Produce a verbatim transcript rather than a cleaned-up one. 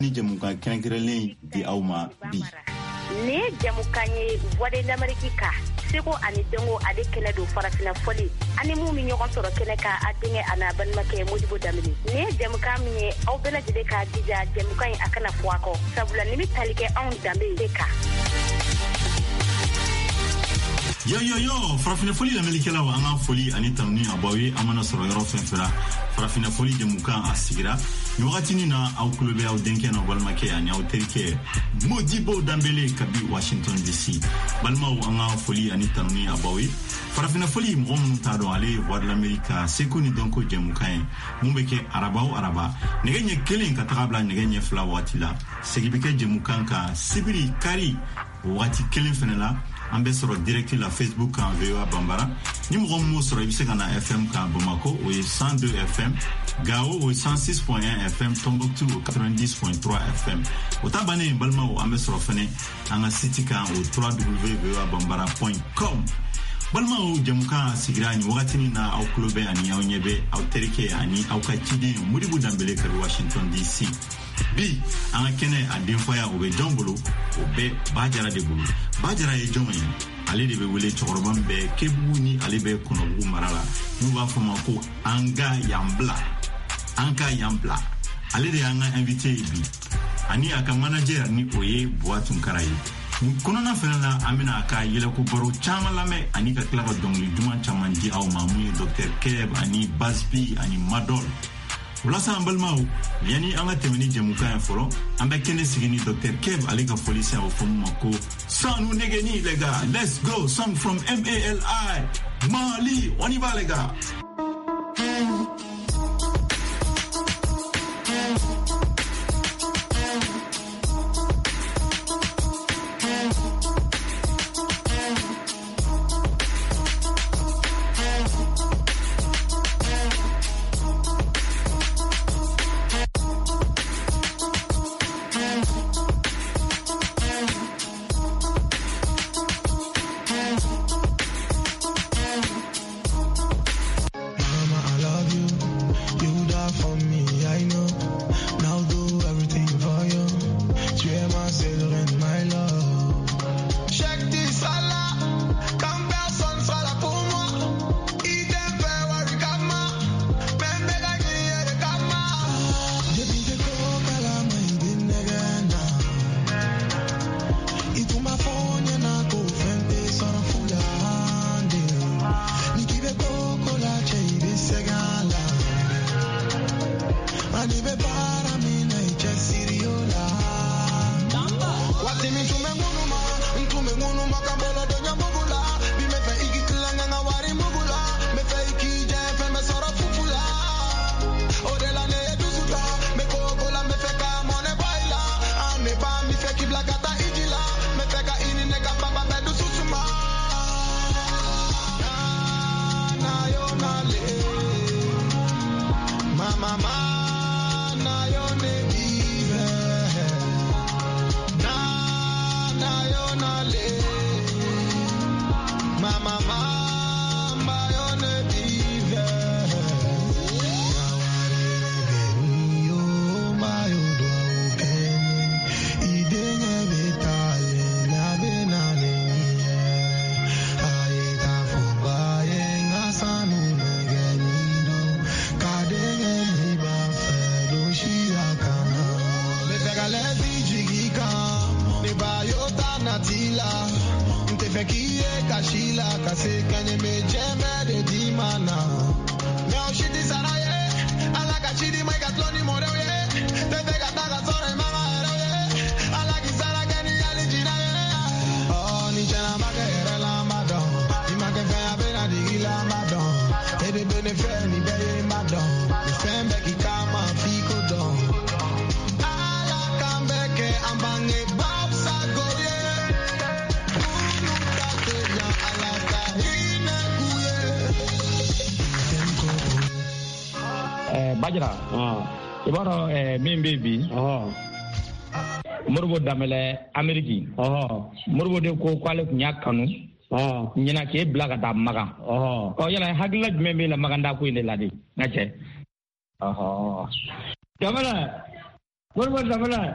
ni jamuka kɛrɛnkɛrɛnlen di aw ma bi. Ni jamukan ye Voix de l'Amérique ka seko ani dengo ale kɛnɛ don farafina fɔli ani mun mi ɲɔgɔn sɔrɔ kɛnɛ ka a denkɛ a n'a balimakɛ Modibo Damini. Ni jamukan min ye aw bɛɛ lajɛlen ka jija jamukan in a kana fɔ a kɔ sabula ni bi tali kɛ anw danbe de kan. Yo yo yo, farafina foli la melikɛlaw an ka foli ani tanuni a baw ye an mana sɔrɔ yɔrɔ fɛn fɛn la. Farafina foli jamukan a sigira ni wagati ni na aw kulo bɛ aw denkɛ na balimakɛ ani aw terikɛ Modibo Dambele kabi Washington D C. Balimaw an ka foli ani tanuni a baw ye. Farafina foli mɔgɔ minnu t'a dɔn ale ye Voix de l'Amérique seko ni dɔnko jamukan ye mun bɛ kɛ araba o araba nɛgɛ ɲɛ kelen ka taga bila nɛgɛ ɲɛ fila waati la segi bɛ kɛ jamukan kan sibiri kari waati kelen fɛnɛ la. An bɛ sɔrɔ direct la Facebook kan V O A Bambara ni mɔgɔ min m'o sɔrɔ i bɛ se ka na F M kan Bamako o ye cent deux F M, Gao o ye cent six point un F M, Tombouctou o quatre-vingt-dix point trois F M. O ta bannen balimaw an bɛ sɔrɔ fɛnɛ an ka site kan o w w w point v o a bambara point com. Balimaw jamukan sigira ni wagati ni na aw kulo bɛ ani aw ɲɛ bɛ aw terikɛ ani aw ka ciden Modibo Dambele kabi Washington D C. Bi an ka kɛnɛ a denfaya o bɛ jɔn bolo o bɛ Bajara de bolo. Bajara ye jɔn ye ale de bɛ wele cɛkɔrɔba min bɛ Kebugu ni ale bɛ Kɔnɔbugu mara la n'u b'a fɔ ma ko an ka yan bila an ka yan bila ale de y'an ka invité ye bi ani a ka manager ni o ye Buwa Tunkara ye. Ni kɔnɔna fɛnɛ la an bɛna a ka yɛlɛko baro caman lamɛn ani ka tila ka dɔnkili duman caman di aw ma mun ye Docteur Keb ani Bazpi ani Madol. Walasa an balimaw yani an ka tɛmɛ ni jamukan ye fɔlɔ an bɛ kɛnɛ sigi ni Docteur Keb ale ka foli se a bɛ fɔ mun ma ko sanu negeni les gars, let's go, song from M A L I Mali, on y va les gars. Bajara i b'a dɔn min bɛ bi Modibo Dambele Ameriki Modibo de ko k'ale tun y'a kanu ɲinan k'e bila ka taa Makan ɔ yala hakilila jumɛn b'e la Makanda ko in de la de n ka cɛ Dambele Modibo Dambele